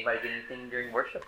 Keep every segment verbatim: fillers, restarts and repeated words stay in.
anybody get anything during worship?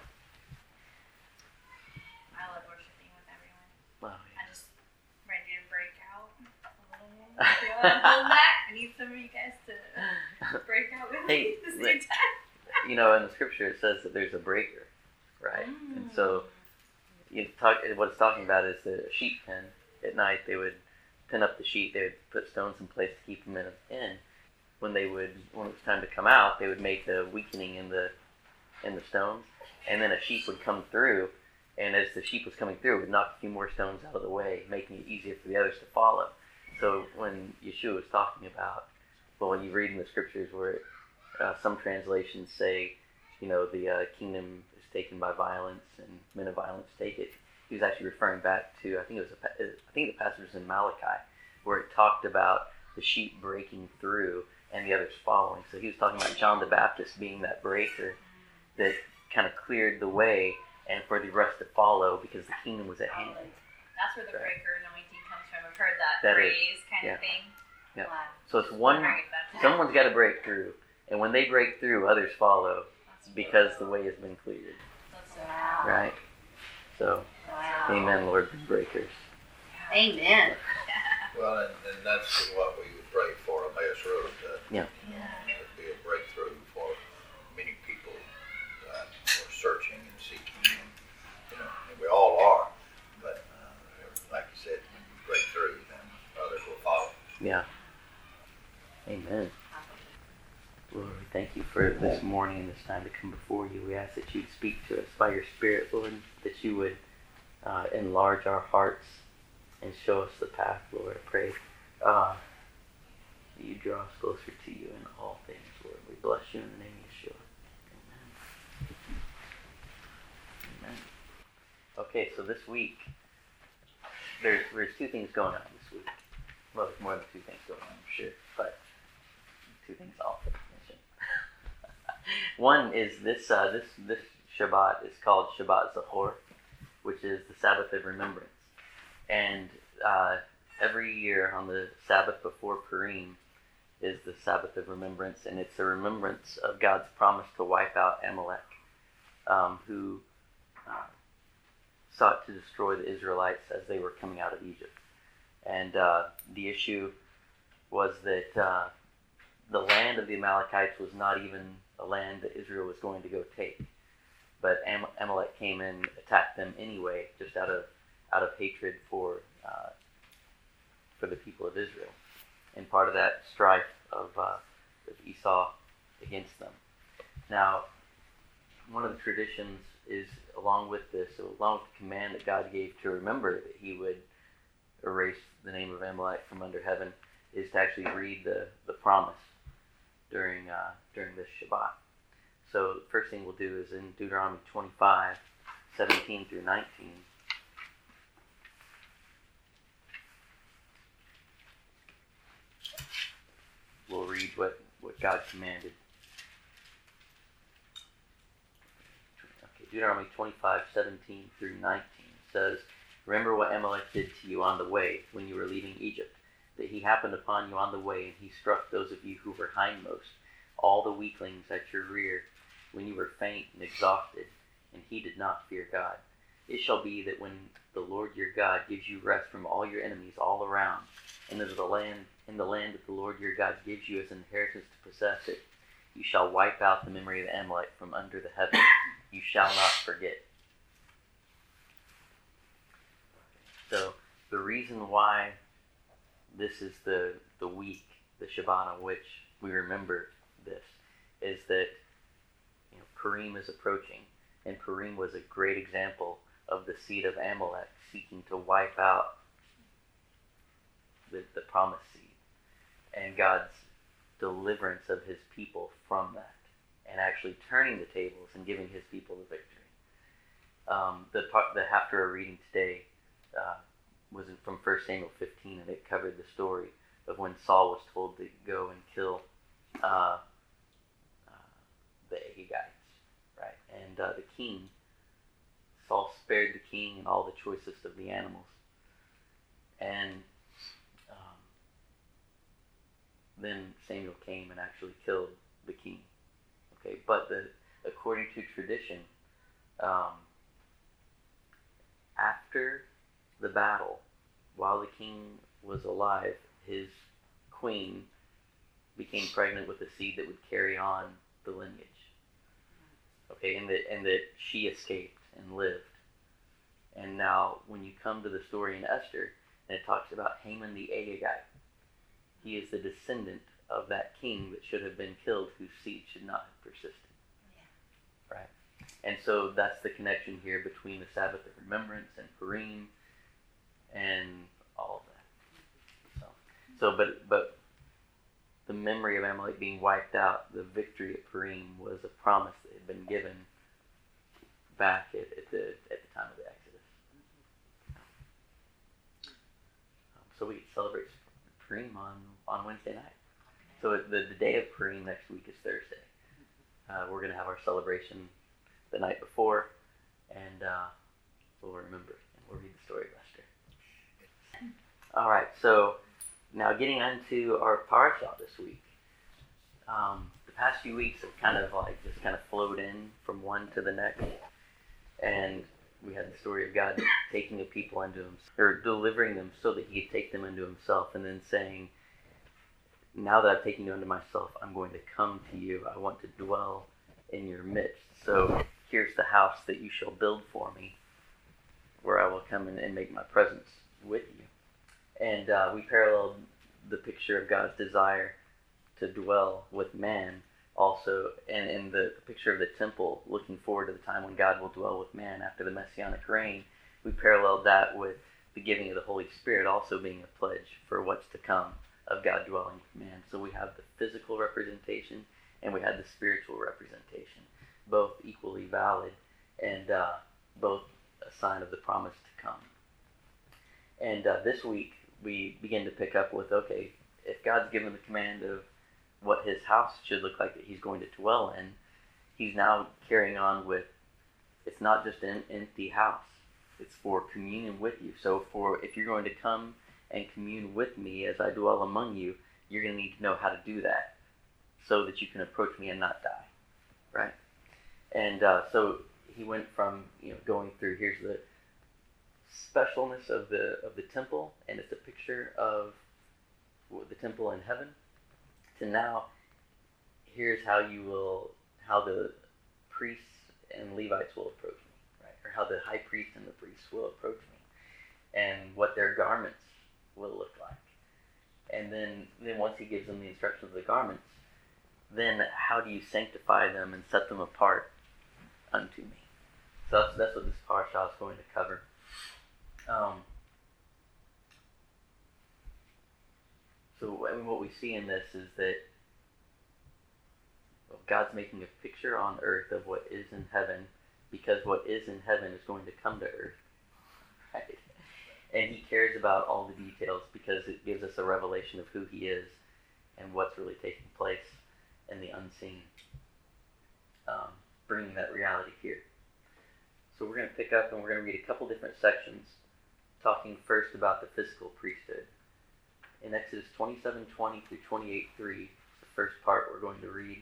I love worshiping with everyone. Well, yeah. I just ready to break out a little more. I feel like I'm holding back. I need some of you guys to break out with Hey, me at the same time. You know, in the scripture it says that there's a breaker, right? Mm. And so you talk. What it's talking about is the sheep pen. At night, they would pin up the sheep. They would put stones in place to keep them in. in. When they would, when it was time to come out, they would make a weakening in the in the stones, and then a sheep would come through. And as the sheep was coming through, it would knock a few more stones out of the way, making it easier for the others to follow. So when Yeshua was talking about, well, when you read in the scriptures where uh, some translations say, you know, the uh, kingdom is taken by violence and men of violence take it, he was actually referring back to, I think it was, a, I think the passage was in Malachi, where it talked about the sheep breaking through and the others following. So he was talking about John the Baptist being that breaker that kind of cleared the way and for the rest to follow because the kingdom was at hand. That's where the right. breaker anointing comes from. I've heard that, that phrase is, kind yeah. of thing. Yeah. Wow. So it's one, someone's got to break through. And when they break through, others follow because the way has been cleared. Wow. Right? So, wow. Amen, Lord, be breakers. Amen. Well, and, and that's what we would pray for Emmaus Road. Uh, yeah. yeah. It would be a breakthrough for many people uh, who are searching and seeking. And, you know, and we all are. But uh, like you said, when you break through, then others will follow. Yeah. Amen. Lord, we thank you for this morning and this time to come before you. We ask that you'd speak to us by your Spirit, Lord, that you would uh, enlarge our hearts and show us the path, Lord. I pray uh, that you draw us closer to you in all things, Lord. We bless you in the name of Yeshua. Amen. Amen. Okay, so this week, there's, there's two things going on this week. Well, there's more than two things going on, I'm sure, but two things I'll mention. One is this uh, this this Shabbat is called Shabbat Zachor, which is the Sabbath of Remembrance. And uh, every year on the Sabbath before Purim is the Sabbath of Remembrance, and it's a remembrance of God's promise to wipe out Amalek, um, who uh, sought to destroy the Israelites as they were coming out of Egypt. And uh, the issue was that uh, the land of the Amalekites was not even a land that Israel was going to go take. But Am- Amalek came and attacked them anyway, just out of out of hatred for uh, for the people of Israel, and part of that strife of, uh, of Esau against them. Now, one of the traditions is, along with this, along with the command that God gave to remember that He would erase the name of Amalek from under heaven, is to actually read the, the promise during uh, during this Shabbat. So the first thing we'll do is in Deuteronomy twenty-five, seventeen through nineteen. We'll read what, what God commanded. Okay, Deuteronomy twenty-five, seventeen through nineteen says, "Remember what Amalek did to you on the way when you were leaving Egypt, that he happened upon you on the way, and he struck those of you who were hindmost, all the weaklings at your rear, when you were faint and exhausted, and he did not fear God. It shall be that when the Lord your God gives you rest from all your enemies all around, and into the land in the land that the Lord your God gives you as an inheritance to possess it, you shall wipe out the memory of Amalek from under the heaven. You shall not forget." So the reason why this is the, the week, the Shabbat on which we remember this, is that you know, Purim is approaching, and Purim was a great example of the seed of Amalek seeking to wipe out the, the promised seed, and God's deliverance of his people from that, and actually turning the tables and giving his people the victory. Um, the part, the Haftarah reading today uh, was from First Samuel fifteen, and it covered the story of when Saul was told to go and kill uh, uh, the Agagites, right? And uh, the king, Saul spared the king and all the choicest of the animals. And um, then Samuel came and actually killed the king. Okay, but the according to tradition, um, after the battle, while the king was alive, his queen became pregnant with a seed that would carry on the lineage. Okay, and that and that she escaped and lived. And now, when you come to the story in Esther, and it talks about Haman the Agagite, he is the descendant of that king that should have been killed, whose seed should not have persisted. Yeah. Right? And so that's the connection here between the Sabbath of Remembrance and Purim and all of that. So, so but but the memory of Amalek being wiped out, the victory at Purim, was a promise that had been given back at, at the at the time of the Exodus. Um, so we celebrate Purim on, on Wednesday night. So the, the day of Purim next week is Thursday. Uh, we're going to have our celebration the night before, and uh, we'll remember it, and we'll read the story of Esther. All right, so now getting into our parasha this week. Um, the past few weeks have kind of like just kind of flowed in from one to the next, and we had the story of God taking the people into himself, or delivering them so that he could take them into himself, and then saying, now that I've taken you into myself, I'm going to come to you. I want to dwell in your midst. So here's the house that you shall build for me, where I will come in and make my presence with you. And uh, we paralleled the picture of God's desire to dwell with man also, and in the, the picture of the temple, looking forward to the time when God will dwell with man after the Messianic reign. We paralleled that with the giving of the Holy Spirit also being a pledge for what's to come of God dwelling with man. So we have the physical representation and we had the spiritual representation, both equally valid and uh, both a sign of the promise to come. And uh, this week we begin to pick up with, okay, if God's given the command of what his house should look like that he's going to dwell in, he's now carrying on with, it's not just an empty house, it's for communion with you. So for if you're going to come and commune with me as I dwell among you, you're going to need to know how to do that so that you can approach me and not die, right? And uh, so he went from, you know, going through, here's the specialness of the of the temple, and it's a picture of the temple in heaven, to now, here's how you will, how the priests and Levites will approach me, right? Or how the high priest and the priests will approach me, and what their garments will look like. And then, then once he gives them the instructions of the garments, then how do you sanctify them and set them apart unto me? So that's, that's what this parasha is going to cover. Um, so I mean, what we see in this is that well, God's making a picture on earth of what is in heaven, because what is in heaven is going to come to earth, right? And he cares about all the details because it gives us a revelation of who he is and what's really taking place in the unseen, um, bringing that reality here. So we're going to pick up and we're going to read a couple different sections, talking first about the physical priesthood. In Exodus twenty-seven twenty through twenty-eight three, the first part we're going to read,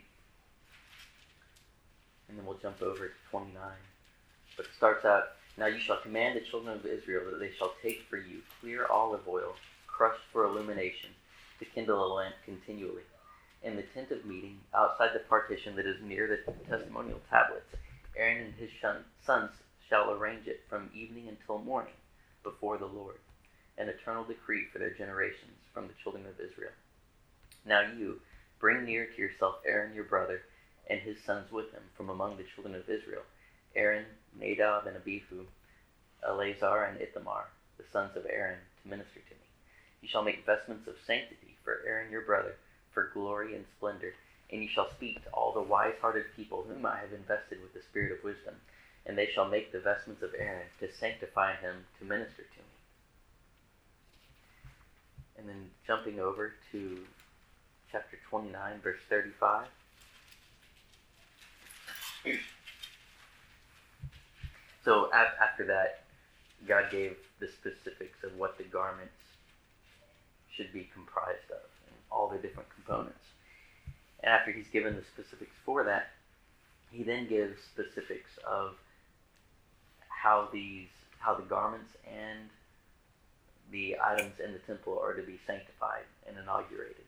and then we'll jump over to twenty-nine. But it starts out, now you shall command the children of Israel that they shall take for you clear olive oil, crushed for illumination, to kindle a lamp continually. In the tent of meeting, outside the partition that is near the testimonial tablets, Aaron and his sons shall arrange it from evening until morning before the Lord, an eternal decree for their generations from the children of Israel. Now you, bring near to yourself Aaron your brother, and his sons with him from among the children of Israel, Aaron, Nadab, and Abihu, Eleazar, and Ithamar, the sons of Aaron, to minister to me. You shall make vestments of sanctity for Aaron your brother, for glory and splendor, and you shall speak to all the wise-hearted people whom I have invested with the spirit of wisdom, and they shall make the vestments of Aaron to sanctify him to minister to me. And then jumping over to chapter twenty-nine, verse thirty-five. So after that, God gave the specifics of what the garments should be comprised of, and all the different components. And after he's given the specifics for that, he then gives specifics of how these, how the garments and the items in the temple are to be sanctified and inaugurated.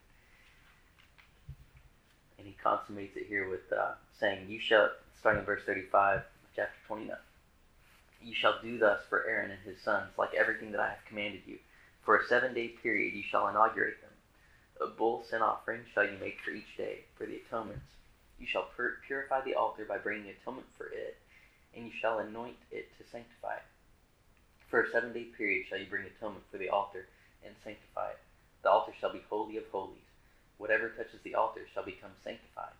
And he consummates it here with uh, saying, "You shall," starting in verse thirty-five, chapter twenty-nine, "You shall do thus for Aaron and his sons, like everything that I have commanded you. For a seven-day period you shall inaugurate them. A bull sin offering shall you make for each day, for the atonements. You shall pur- purify the altar by bringing atonement for it, and you shall anoint it to sanctify it. For a seven-day period shall you bring atonement for the altar and sanctify it. The altar shall be holy of holies. Whatever touches the altar shall become sanctified.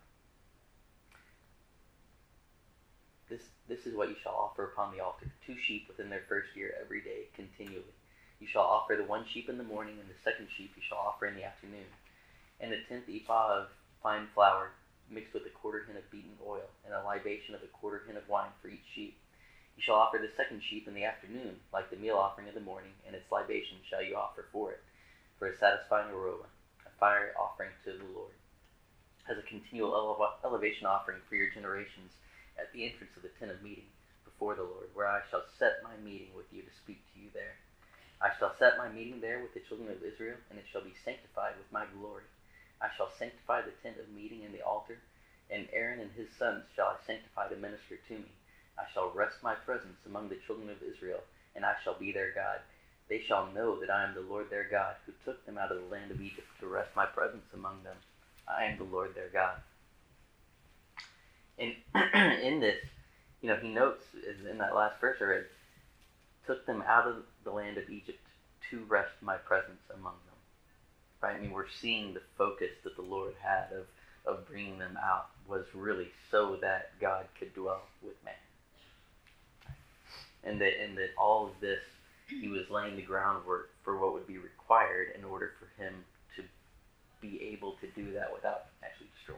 This, this is what you shall offer upon the altar, two sheep within their first year every day, continually. You shall offer the one sheep in the morning, and the second sheep you shall offer in the afternoon. And a tenth ephah of fine flour, mixed with a quarter hin of beaten oil, and a libation of a quarter hin of wine for each sheep. You shall offer the second sheep in the afternoon, like the meal offering of the morning, and its libation shall you offer for it, for a satisfying aroma, a fire offering to the Lord, as a continual ele- elevation offering for your generations, at the entrance of the tent of meeting, before the Lord, where I shall set my meeting with you to speak to you there. I shall set my meeting there with the children of Israel, and it shall be sanctified with my glory. I shall sanctify the tent of meeting and the altar, and Aaron and his sons shall I sanctify to minister to me. I shall rest my presence among the children of Israel, and I shall be their God. They shall know that I am the Lord their God, who took them out of the land of Egypt to rest my presence among them. I am the Lord their God." And in this, you know, he notes, as in that last verse I read, took them out of the land of Egypt to rest my presence among them. Right? I mean, we're seeing the focus that the Lord had of, of bringing them out was really so that God could dwell with man. And that, and that all of this, he was laying the groundwork for what would be required in order for him to be able to do that without actually destroying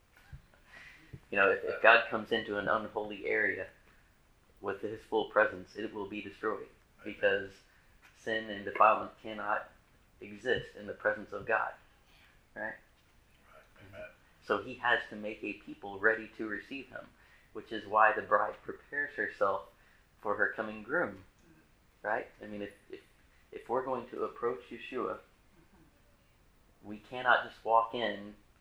them. You know, if, if God comes into an unholy area with his full presence, it will be destroyed, because sin and defilement cannot exist in the presence of God, right? Right. Amen. So he has to make a people ready to receive him, which is why the bride prepares herself for her coming groom, right? I mean, if if, if we're going to approach Yeshua, we cannot just walk in.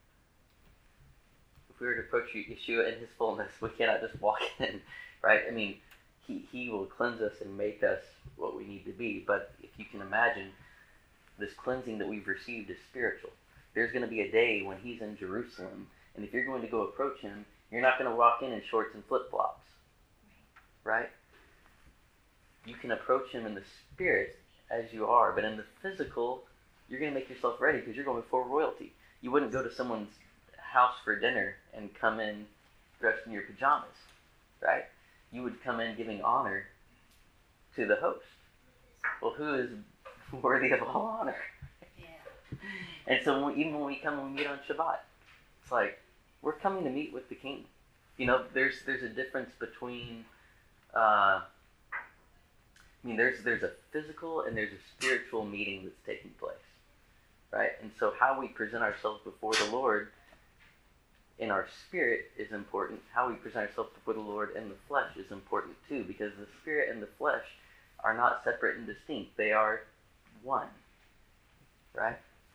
If we were to approach Yeshua in his fullness, we cannot just walk in, right? I mean, he, he will cleanse us and make us what we need to be, but if you can imagine, this cleansing that we've received is spiritual. There's going to be a day when he's in Jerusalem, and if you're going to go approach him, you're not going to walk in in shorts and flip-flops, right? You can approach him in the spirit as you are, but in the physical, you're going to make yourself ready because you're going before royalty. You wouldn't go to someone's house for dinner and come in dressed in your pajamas, right? You would come in giving honor to the host. Well, who is worthy of all honor? Yeah. And so when we, even when we come and we meet on Shabbat, it's like we're coming to meet with the King. You know, there's there's a difference between, uh, I mean, there's there's a physical and there's a spiritual meeting that's taking place, right? And so how we present ourselves before the Lord in our spirit is important. How we present ourselves before the Lord in the flesh is important too, because the spirit and the flesh are not separate and distinct. They are one, right?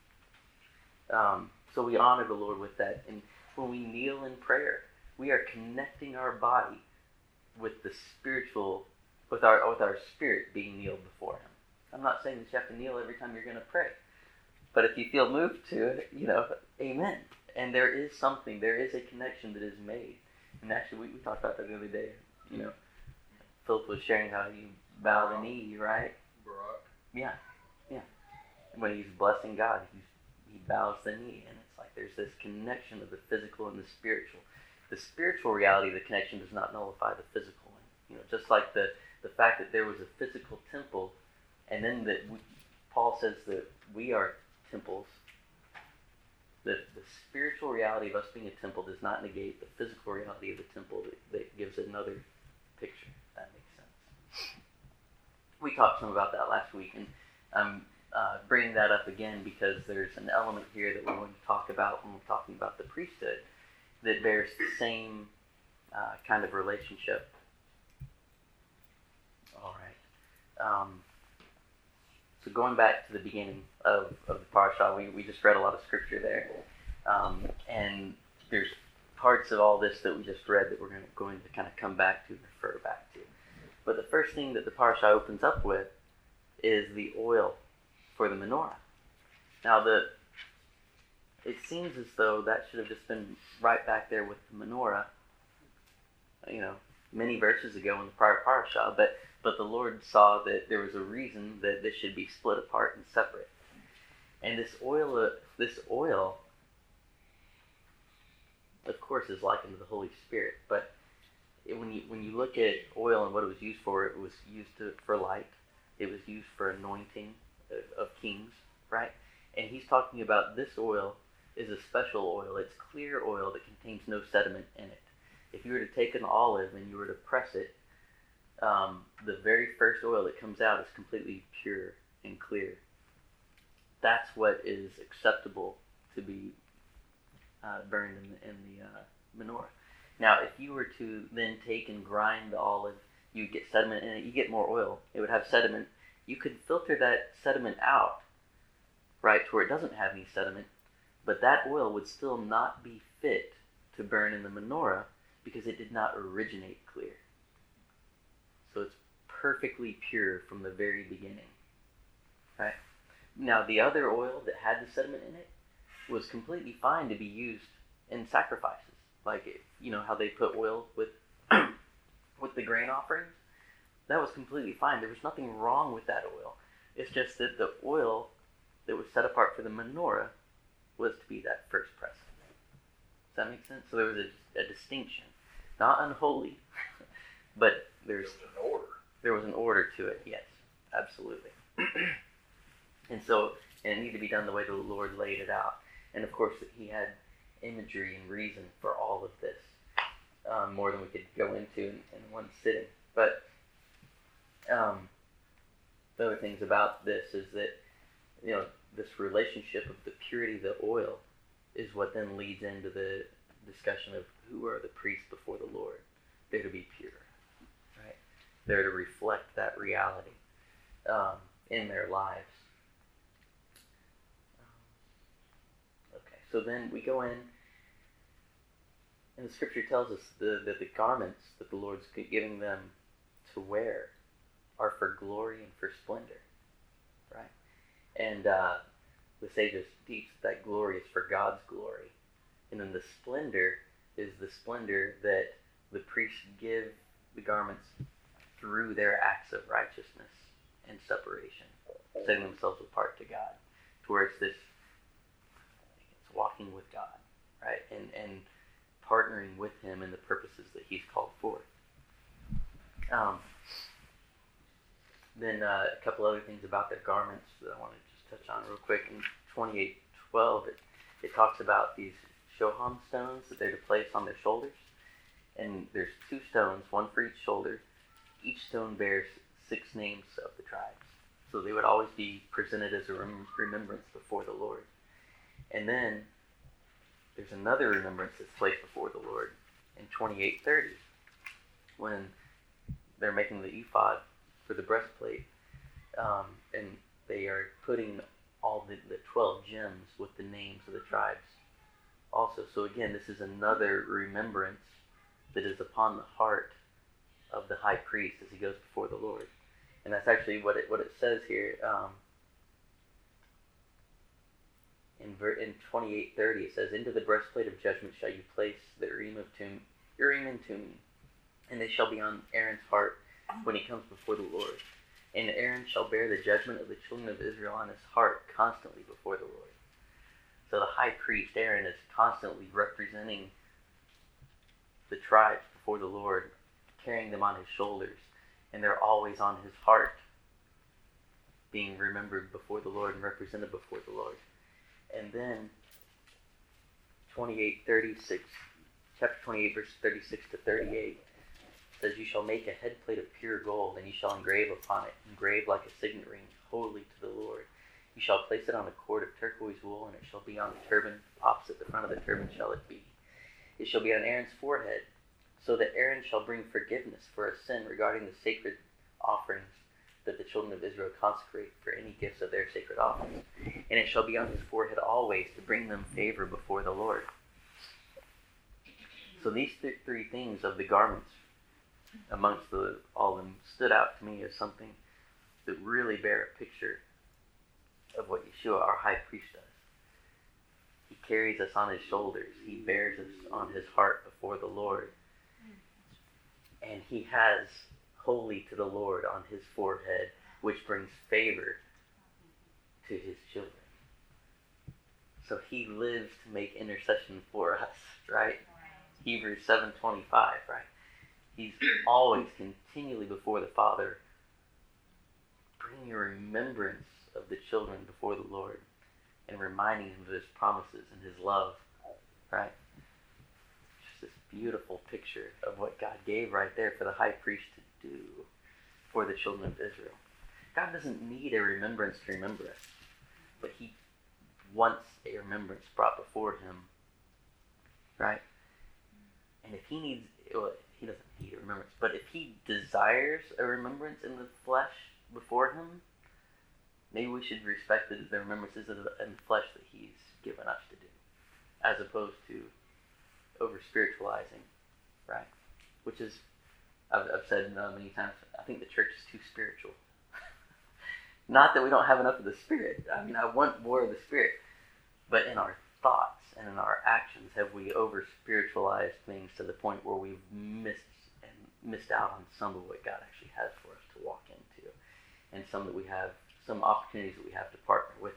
Um, so we honor the Lord with that. And when we kneel in prayer, we are connecting our body with the spiritual, with our with our spirit being kneeled before him. I'm not saying that you have to kneel every time you're going to pray. But if you feel moved to it, you know, amen. And there is something, there is a connection that is made. And actually, we, we talked about that the other day. You know, Philip was sharing how you bow the knee, right? Barak. Yeah, yeah. And when he's blessing God, he's, he bows the knee. And it's like there's this connection of the physical and the spiritual. The spiritual reality of the connection does not nullify the physical one. You know, just like the, the fact that there was a physical temple, and then that we, Paul says that we are temples. The, the spiritual reality of us being a temple does not negate the physical reality of the temple that, that gives another picture, if that makes sense. We talked some about that last week, and I'm uh, bringing that up again because there's an element here that we're going to talk about when we're talking about the priesthood that bears the same uh, kind of relationship. All right. Um, so going back to the beginning of, of the parasha, we, we just read a lot of scripture there. Um, and there's parts of all this that we just read that we're going to, going to kind of come back to, refer back to. But the first thing that the parasha opens up with is the oil for the menorah. Now, the it seems as though that should have just been right back there with the menorah, you know, many verses ago in the prior parasha, but, but the Lord saw that there was a reason that this should be split apart and separate. And this oil, uh, this oil, of course, is likened to the Holy Spirit, but it, when you when you look at oil and what it was used for, it was used to, for light. It was used for anointing of, of kings, right? And he's talking about this oil is a special oil. It's clear oil that contains no sediment in it. If you were to take an olive and you were to press it, um, the very first oil that comes out is completely pure and clear. That's what is acceptable to be uh, burned in the, in the uh, menorah. Now, if you were to then take and grind the olive, you get sediment in it, you get more oil. It would have sediment. You could filter that sediment out, right, to where it doesn't have any sediment, but that oil would still not be fit to burn in the menorah because it did not originate clear. So it's perfectly pure from the very beginning, right? Now, the other oil that had the sediment in it was completely fine to be used in sacrifices. Like, you know, how they put oil with with the grain offerings? That was completely fine. There was nothing wrong with that oil. It's just that the oil that was set apart for the menorah was to be that first press. Does that make sense? So there was a, a distinction. Not unholy, but there's... There was an order. There was an order to it, yes. Absolutely. And so, and it needed to be done the way the Lord laid it out. And of course, he had imagery and reason for all of this, um, more than we could go into in, in one sitting. But um, the other things about this is that, you know, this relationship of the purity of the oil is what then leads into the discussion of who are the priests before the Lord. They're to be pure, right? They're to reflect that reality um, in their lives. Okay, so then we go in, and the scripture tells us the, that the garments that the Lord's giving them to wear are for glory and for splendor, right? And uh, the sages teach that glory is for God's glory. And then the splendor is the splendor that the priests give the garments through their acts of righteousness and separation, setting themselves apart to God, to where it's this, it's walking with God, right? And, and partnering with Him in the purposes that He's called forth. Um, then uh, a couple other things about their garments that I want to just touch on real quick. In twenty-eight twelve, it, it talks about these shoham stones that they're to place on their shoulders. And there's two stones, one for each shoulder. Each stone bears six names of the tribes. So they would always be presented as a rem- remembrance before the Lord. And then there's another remembrance that's placed before the Lord in twenty-eight thirty, when they're making the ephod for the breastplate, um, and they are putting all the, the twelve gems with the names of the tribes also. So again, this is another remembrance that is upon the heart of the high priest as he goes before the Lord. And that's actually what it what it says here. Um, in ver- in twenty-eight thirty, it says, "Into the breastplate of judgment shall you place the Urim of Tum- Urim and Thummim, and they shall be on Aaron's heart when he comes before the Lord. And Aaron shall bear the judgment of the children of Israel on his heart constantly before the Lord." So the high priest, Aaron, is constantly representing the tribes before the Lord, carrying them on his shoulders, and they're always on his heart, being remembered before the Lord and represented before the Lord. And then twenty-eight thirty-six, chapter twenty-eight, verses thirty-six to thirty-eight, says, "You shall make a headplate of pure gold, and you shall engrave upon it, engrave like a signet ring, holy to the Lord. You shall place it on a cord of turquoise wool, and it shall be on the turban, opposite the front of the turban shall it be. It shall be on Aaron's forehead, so that Aaron shall bring forgiveness for a sin regarding the sacred offerings that the children of Israel consecrate for any gifts of their sacred offerings. And it shall be on his forehead always to bring them favor before the Lord. So these th- three things of the garments amongst the, all of them stood out to me as something that really bear a picture of what Yeshua, our high priest, does. He carries us on his shoulders. He bears us on his heart before the Lord. And he has holy to the Lord on his forehead, which brings favor to his children. So he lives to make intercession for us, right? Hebrews seven twenty-five, right? He's always continually before the Father, bringing a remembrance of the children before the Lord and reminding him of his promises and his love, right? Just this beautiful picture of what God gave right there for the high priest to do for the children of Israel. God doesn't need a remembrance to remember us, but he wants a remembrance brought before him, right? And if he needs, well, he doesn't need a remembrance, but if he desires a remembrance in the flesh before him, maybe we should respect the, the remembrances in the, in the flesh that he's given us to do, as opposed to over-spiritualizing, right? Which is, I've, I've said uh, many times, I think the church is too spiritual. Not that we don't have enough of the Spirit. I mean, I want more of the Spirit. But in our thoughts and in our actions, have we over-spiritualized things to the point where we've missed and missed out on some of what God actually has for us to walk into, and some that we have, some opportunities that we have to partner with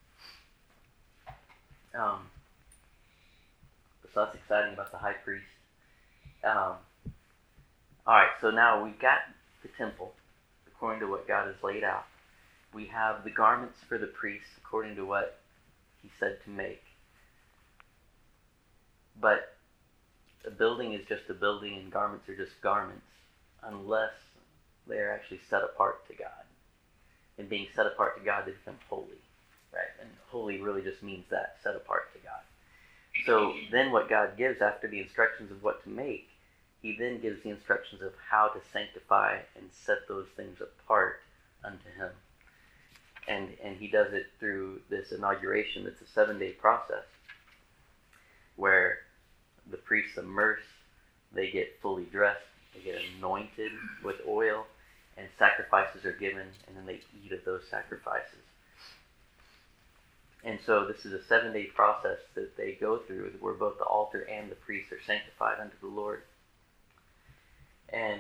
him. Um, so that's exciting about the high priest. Um, all right, so now we've got the temple according to what God has laid out. We have the garments for the priests according to what he said to make. But a building is just a building and garments are just garments unless they are actually set apart to God. And being set apart to God, they become holy, right? And holy really just means that, set apart to God. So then what God gives after the instructions of what to make, he then gives the instructions of how to sanctify and set those things apart unto him. And and he does it through this inauguration. It's a seven-day process where the priests immerse, they get fully dressed, they get anointed with oil, and sacrifices are given, and then they eat of those sacrifices. And so this is a seven-day process that they go through where both the altar and the priests are sanctified unto the Lord. And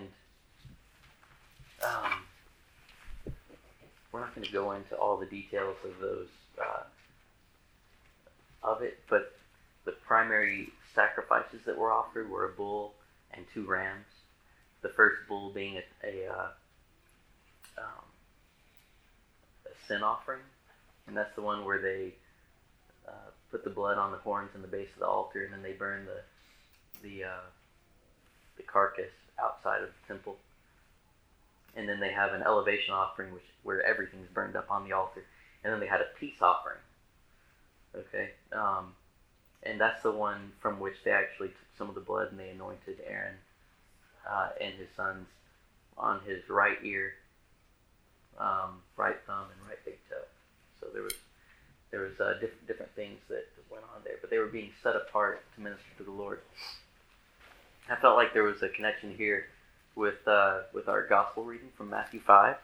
um, we're not going to go into all the details of those, uh, of it, but the primary sacrifices that were offered were a bull and two rams. The first bull being a, a, uh, um, a sin offering, and that's the one where they uh, put the blood on the horns and the base of the altar, and then they burn the the uh, the carcass outside of the temple. And then they have an elevation offering, which where everything's burned up on the altar. And then they had a peace offering. Okay, um, and that's the one from which they actually took some of the blood and they anointed Aaron uh, and his sons on his right ear, um, right thumb, and right big toe. So there was there was uh, different different things that went on there, but they were being set apart to minister to the Lord. I felt like there was a connection here with uh, with our gospel reading from Matthew five,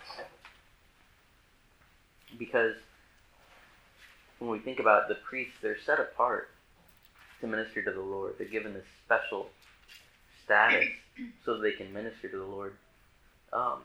because when we think about the priests, they're set apart to minister to the Lord. They're given this special status so that they can minister to the Lord. Um,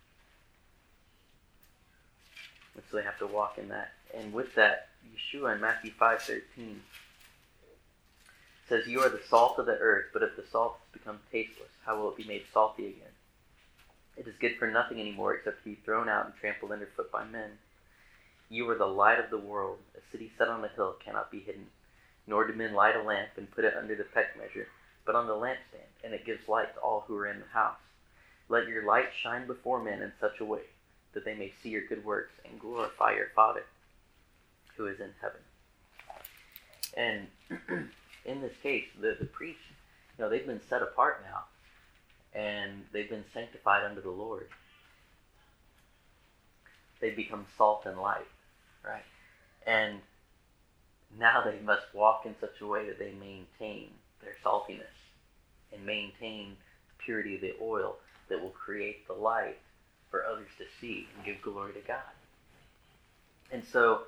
and so they have to walk in that. And with that, Yeshua in Matthew five thirteen says, "You are the salt of the earth, but if the salt has become tasteless, how will it be made salty again? It is good for nothing anymore except to be thrown out and trampled underfoot by men. You are the light of the world. A city set on a hill cannot be hidden. Nor do men light a lamp and put it under the peck measure, but on the lampstand, and it gives light to all who are in the house. Let your light shine before men in such a way that they may see your good works and glorify your Father who is in heaven." And in this case, the, the priest You know, they've been set apart now, and they've been sanctified unto the Lord. They become salt and light, right? And now they must walk in such a way that they maintain their saltiness and maintain the purity of the oil that will create the light for others to see and give glory to God. And so,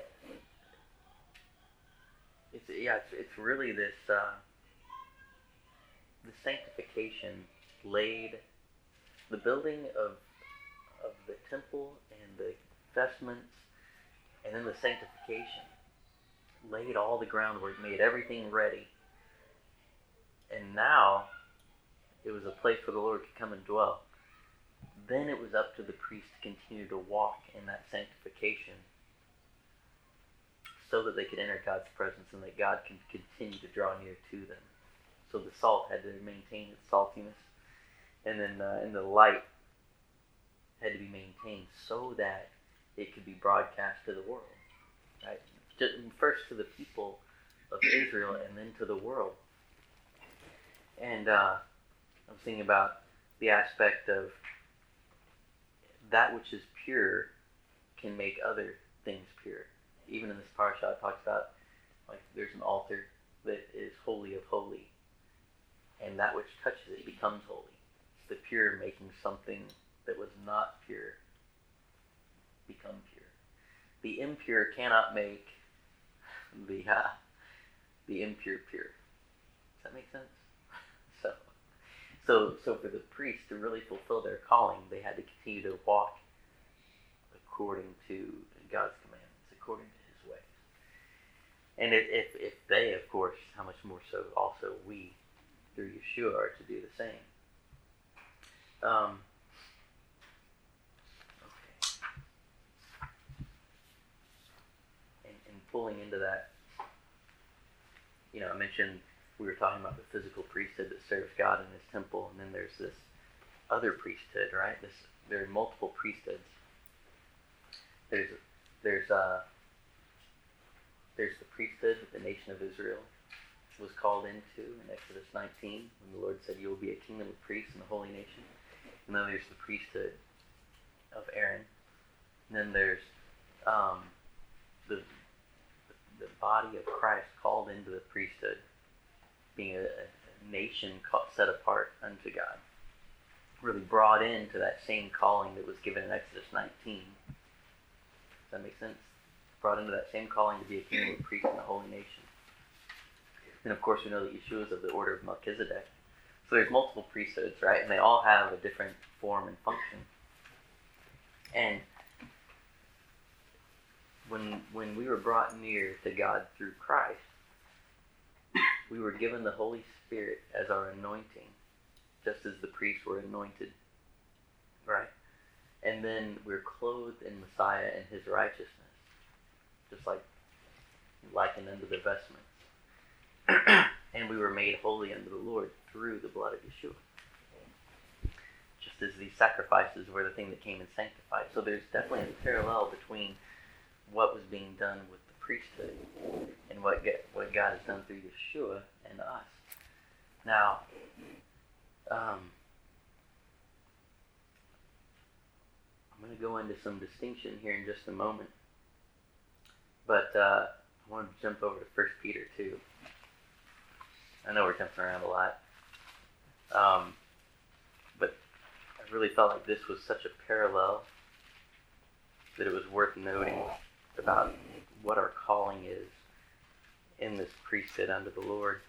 it's yeah, it's, it's really this uh, the sanctification laid, the building of of the temple and the vestments, and then the sanctification laid all the groundwork, made everything ready. And now it was a place where the Lord could come and dwell. Then it was up to the priest to continue to walk in that sanctification so that they could enter God's presence and that God can continue to draw near to them. So the salt had to maintain its saltiness, and then uh, and the light had to be maintained so that it could be broadcast to the world, right? Just first to the people of Israel and then to the world. And uh, I was thinking about the aspect of that which is pure can make other things pure. Even in this parasha, it talks about like there's an altar that is holy of holy, and that which touches it becomes holy. It's the pure making something that was not pure become pure. The impure cannot make the uh, the impure pure. Does that make sense? So, so, so for the priests to really fulfill their calling, they had to continue to walk according to God's commandments, according to His ways. And if if, if they, of course, how much more so also we, through Yeshua, are to do the same. Um. Pulling into that, you know, I mentioned we were talking about the physical priesthood that serves God in His temple, and then there's this other priesthood, right? This there are multiple priesthoods. There's there's uh there's the priesthood that the nation of Israel was called into in Exodus nineteen, when the Lord said, "You will be a kingdom of priests and a holy nation." And then there's the priesthood of Aaron. And then there's um, the the body of Christ called into the priesthood, being a, a nation called, set apart unto God, really brought into that same calling that was given in Exodus nineteen. Does that make sense? Brought into that same calling to be a kingdom of priests and a holy nation. And of course we know that Yeshua is of the order of Melchizedek. So there's multiple priesthoods, right? And they all have a different form and function. And When when we were brought near to God through Christ, we were given the Holy Spirit as our anointing, just as the priests were anointed, right? And then we're clothed in Messiah and His righteousness, just like likened unto the vestments. And we were made holy unto the Lord through the blood of Yeshua. Just as these sacrifices were the thing that came and sanctified. So there's definitely a parallel between what was being done with the priesthood and what get, what God has done through Yeshua and us. Now, um, I'm going to go into some distinction here in just a moment, but uh, I want to jump over to First Peter two. I know we're jumping around a lot, um, but I really felt like this was such a parallel that it was worth noting about what our calling is in this priesthood unto the Lord.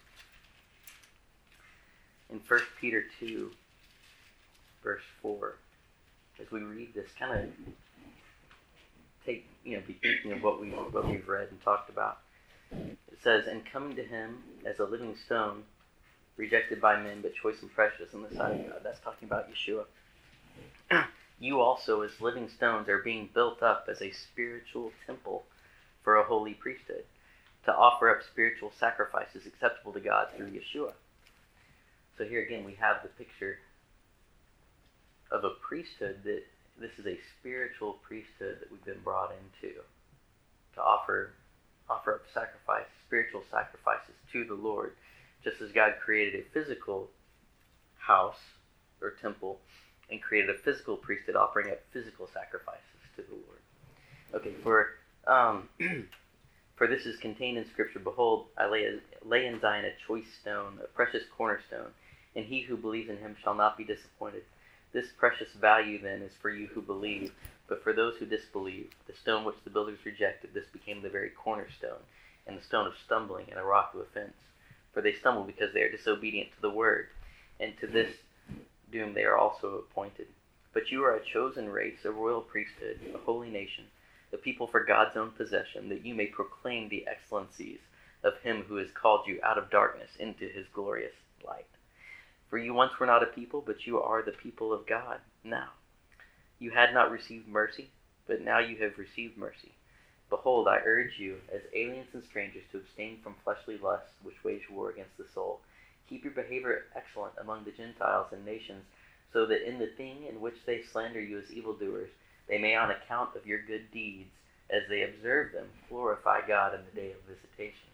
In First Peter two, verse four, as we read this, kind of take, you know, be thinking of what we what we've read and talked about. It says, "And coming to Him as a living stone, rejected by men, but choice and precious in the sight of God." That's talking about Yeshua. "You also, as living stones, are being built up as a spiritual temple for a holy priesthood, to offer up spiritual sacrifices acceptable to God through Yeshua." So here again, we have the picture of a priesthood that this is a spiritual priesthood that we've been brought into to offer offer up sacrifice, spiritual sacrifices to the Lord just as God created a physical house or temple and created a physical priesthood offering up physical sacrifices to the Lord. Okay, for um, for this is contained in Scripture. Behold, I lay, a, lay in Zion a choice stone, a precious cornerstone, and he who believes in him shall not be disappointed. This precious value then is for you who believe, but for those who disbelieve, the stone which the builders rejected, this became the very cornerstone, and the stone of stumbling and a rock of offense. For they stumble because they are disobedient to the word, and to this doom they are also appointed. But you are a chosen race, a royal priesthood, a holy nation, a people for God's own possession, that you may proclaim the excellencies of him who has called you out of darkness into his glorious light. For you once were not a people, but you are the people of God now. You had not received mercy, but now you have received mercy. Behold, I urge you, as aliens and strangers, to abstain from fleshly lusts which wage war against the soul. Keep your behavior excellent among the Gentiles and nations, so that in the thing in which they slander you as evildoers, they may, on account of your good deeds, as they observe them, glorify God in the day of visitation.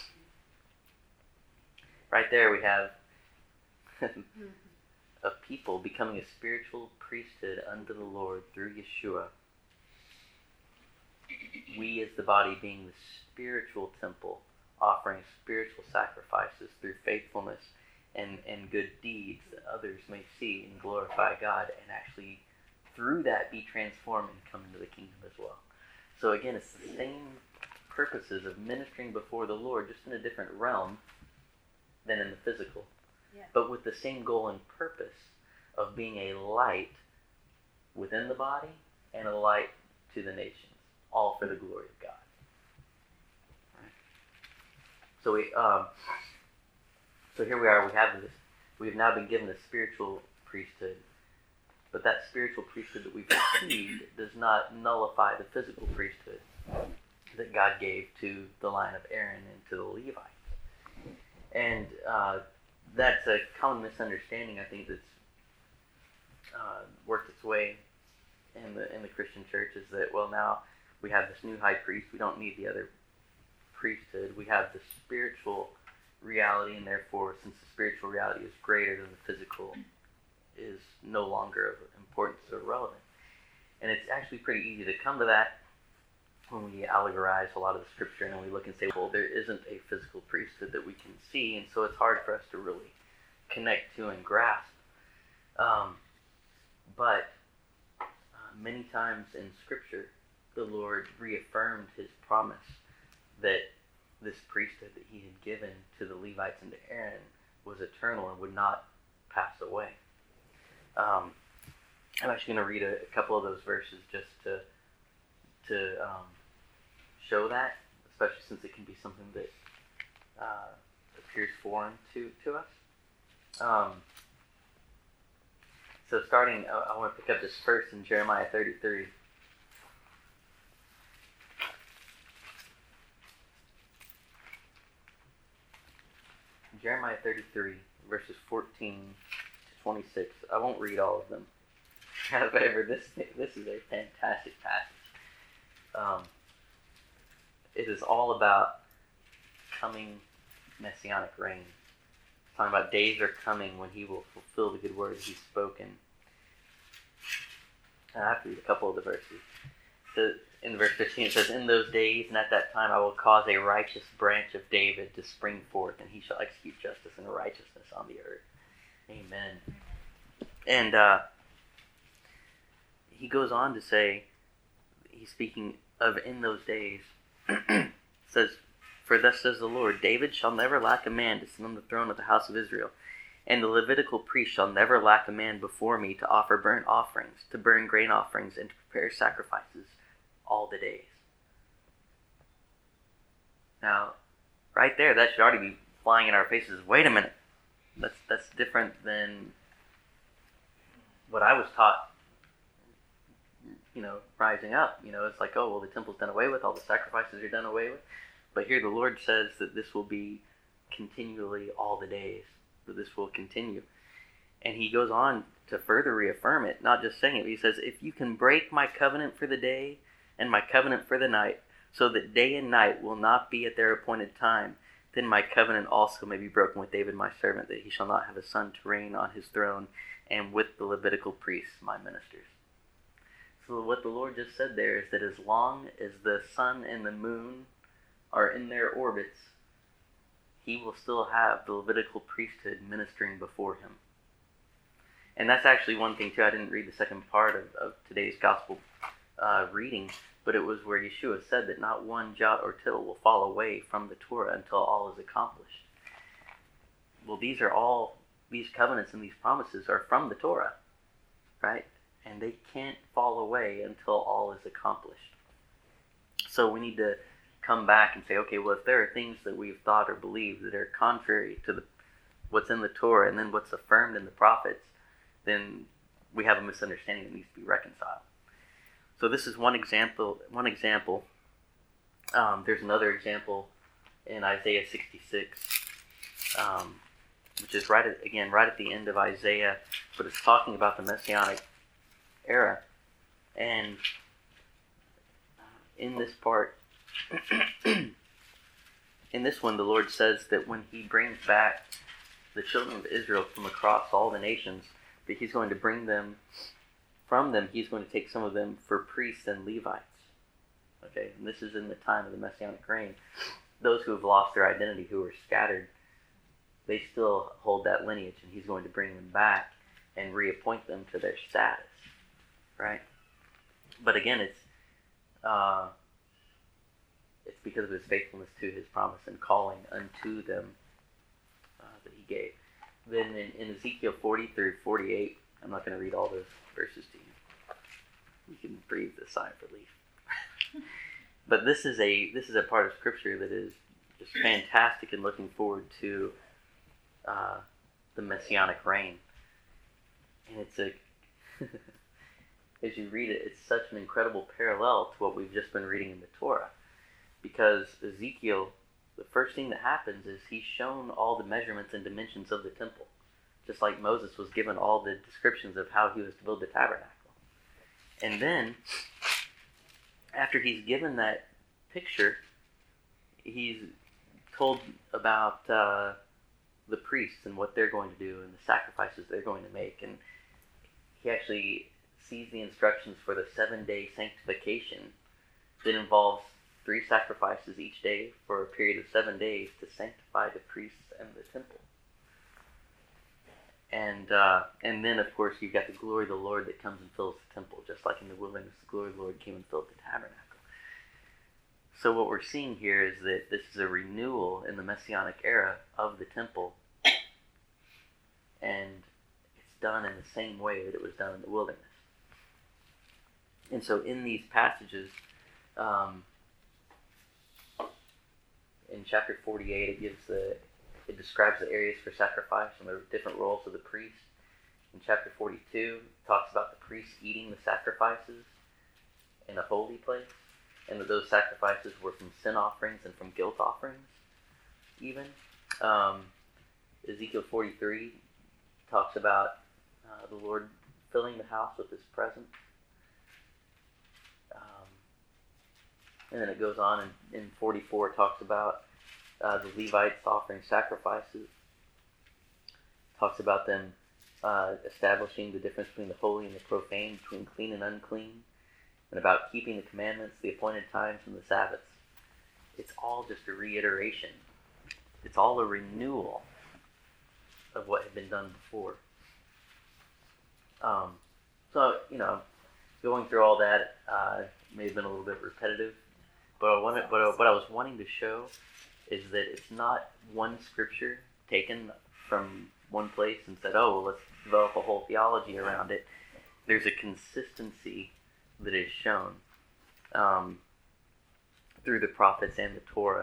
Right there we have a people becoming a spiritual priesthood unto the Lord through Yeshua. We as the body being the spiritual temple, offering spiritual sacrifices through faithfulness and, and good deeds that others may see and glorify God, and actually through that be transformed and come into the kingdom as well. So again, it's the same purposes of ministering before the Lord, just in a different realm than in the physical. Yeah. But with the same goal and purpose of being a light within the body and a light to the nations, all for the glory of God. Right. So we, um, so here we are. We have this. We have now been given a spiritual priesthood, but that spiritual priesthood that we've received does not nullify the physical priesthood that God gave to the line of Aaron and to the Levites. And uh, that's a common misunderstanding, I think, that's uh, worked its way in the in the Christian church, is that, well, now we have this new high priest, we don't need the other priesthood. We have the spiritual reality, and therefore, since the spiritual reality is greater than the physical, is no longer of importance or relevant. And it's actually pretty easy to come to that when we allegorize a lot of the scripture and we look and say, well, there isn't a physical priesthood that we can see, and so it's hard for us to really connect to and grasp. Um, but uh, many times in scripture, the Lord reaffirmed his promise that this priesthood that he had given to the Levites and to Aaron was eternal and would not pass away. Um, I'm actually going to read a, a couple of those verses just to to um, show that, especially since it can be something that uh, appears foreign to, to us. Um, so starting, I, I want to pick up this first in Jeremiah thirty-three. Jeremiah thirty-three, verses fourteen to twenty-six. I won't read all of them. However, this this is a fantastic passage. Um, it is all about coming messianic reign. It's talking about days are coming when he will fulfill the good words he's spoken. And I have to read a couple of the verses. So in verse fifteen it says, "In those days and at that time I will cause a righteous branch of David to spring forth, and he shall execute justice and righteousness on the earth." Amen. And uh, he goes on to say, he's speaking of in those days, says, "For thus says the Lord, David shall never lack a man to sit on the throne of the house of Israel, and the Levitical priest shall never lack a man before me to offer burnt offerings, to burn grain offerings, and to prepare sacrifices all the days." Now, right there, that should already be flying in our faces. Wait a minute. That's that's different than what I was taught, you know, rising up. You know, it's like, oh, well, the temple's done away with, all the sacrifices are done away with. But here the Lord says that this will be continually all the days, that this will continue. And he goes on to further reaffirm it, not just saying it, but he says, "If you can break my covenant for the day and my covenant for the night, so that day and night will not be at their appointed time, Then my covenant also may be broken with David my servant, that he shall not have a son to reign on his throne, and with the Levitical priests, my ministers. So what the Lord just said there is that as long as the sun and the moon are in their orbits, he will still have the Levitical priesthood ministering before him. And that's actually one thing too. I didn't read the second part of, of today's gospel uh, reading, but it was where Yeshua said that not one jot or tittle will fall away from the Torah until all is accomplished. Well, these are all, these covenants and these promises are from the Torah, right? And they can't fall away until all is accomplished. So we need to come back and say, okay, well, if there are things that we've thought or believed that are contrary to the what's in the Torah and then what's affirmed in the prophets, then we have a misunderstanding that needs to be reconciled. So this is one example. One example. Um, there's another example in Isaiah sixty-six, um, which is right at, again right at the end of Isaiah, but it's talking about the Messianic era. And in this part, in this one, the Lord says that when he brings back the children of Israel from across all the nations, that he's going to bring them, from them, he's going to take some of them for priests and Levites. Okay, and this is in the time of the Messianic reign. Those who have lost their identity, who are scattered, they still hold that lineage, and he's going to bring them back and reappoint them to their status, right? But again, it's uh, it's because of his faithfulness to his promise and calling unto them uh, that he gave. Then in, in Ezekiel forty through forty-eight, I'm not going to read all those verses to you. You can breathe a sigh of relief. But this is a this is a part of Scripture that is just fantastic and looking forward to uh, the Messianic reign. And it's a as you read it, it's such an incredible parallel to what we've just been reading in the Torah. Because Ezekiel, the first thing that happens is he's shown all the measurements and dimensions of the temple. Just like Moses was given all the descriptions of how he was to build the tabernacle. And then, after he's given that picture, he's told about uh, the priests and what they're going to do and the sacrifices they're going to make. And he actually sees the instructions for the seven-day sanctification that involves three sacrifices each day for a period of seven days to sanctify the priests and the temple. And uh, and then, of course, you've got the glory of the Lord that comes and fills the temple, just like in the wilderness, the glory of the Lord came and filled the tabernacle. So what we're seeing here is that this is a renewal in the Messianic era of the temple, and it's done in the same way that it was done in the wilderness. And so in these passages, um, in chapter forty-eight, it gives the It describes the areas for sacrifice and the different roles of the priest. In chapter forty-two, it talks about the priests eating the sacrifices in a holy place, and that those sacrifices were from sin offerings and from guilt offerings, even. Um, Ezekiel forty-three talks about uh, the Lord filling the house with his presence. Um, and then it goes on, and in forty-four it talks about Uh, the Levites offering sacrifices. Talks about them uh, establishing the difference between the holy and the profane, between clean and unclean, and about keeping the commandments, the appointed times, and the Sabbaths. It's all just a reiteration. It's all a renewal of what had been done before. Um, so, you know, going through all that uh, may have been a little bit repetitive, but I wanted, but what I was wanting to show is that it's not one scripture taken from one place and said, oh, well, let's develop a whole theology around it. There's a consistency that is shown um, through the prophets and the Torah,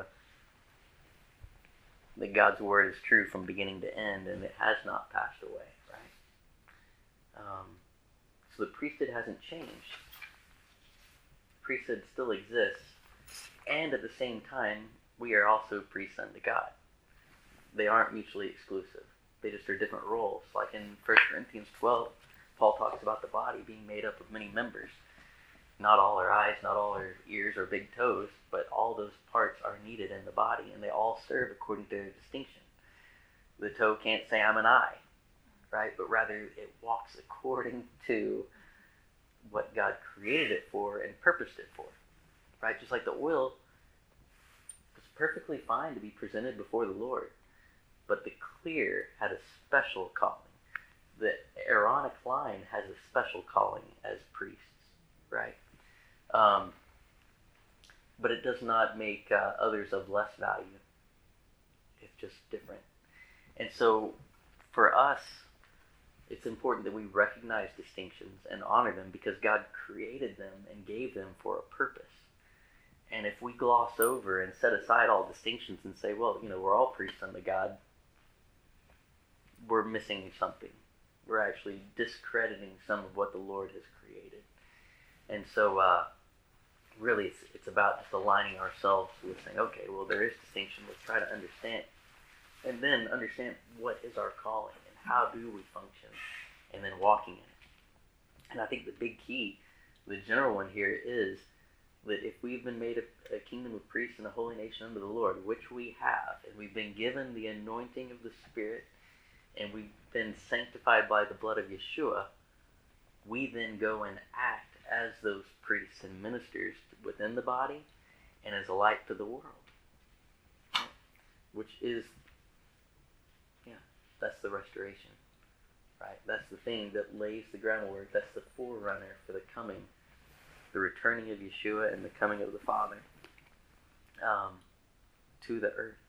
that God's word is true from beginning to end, and it has not passed away, right? Um, so the priesthood hasn't changed. The priesthood still exists, and at the same time, we are also priests unto God. They aren't mutually exclusive. They just are different roles. Like in First Corinthians twelve, Paul talks about the body being made up of many members. not all our eyes, not all our ears or big toes, but all those parts are needed in the body, and they all serve according to their distinction. The toe can't say, I'm an eye, right? But rather, it walks according to what God created it for and purposed it for, right? Just like the oil was perfectly fine to be presented before the Lord, but the clear had a special calling. The Aaronic line has a special calling as priests, right? Um, but it does not make uh, others of less value. It's just different. And so for us, it's important that we recognize distinctions and honor them because God created them and gave them for a purpose. And if we gloss over and set aside all distinctions and say, well, you know, we're all priests unto God, we're missing something. We're actually discrediting some of what the Lord has created. And so uh, really it's, it's about just aligning ourselves with saying, okay, well, there is distinction. Let's try to understand. And then understand what is our calling and how do we function, and then walking in it. And I think the big key, the general one here is that if we've been made a, a kingdom of priests and a holy nation unto the Lord, which we have, and we've been given the anointing of the Spirit, and we've been sanctified by the blood of Yeshua, we then go and act as those priests and ministers within the body and as a light to the world. Which is, yeah, that's the restoration, right? That's the thing that lays the groundwork. That's the forerunner for the coming, the returning of Yeshua and the coming of the Father um, to the earth.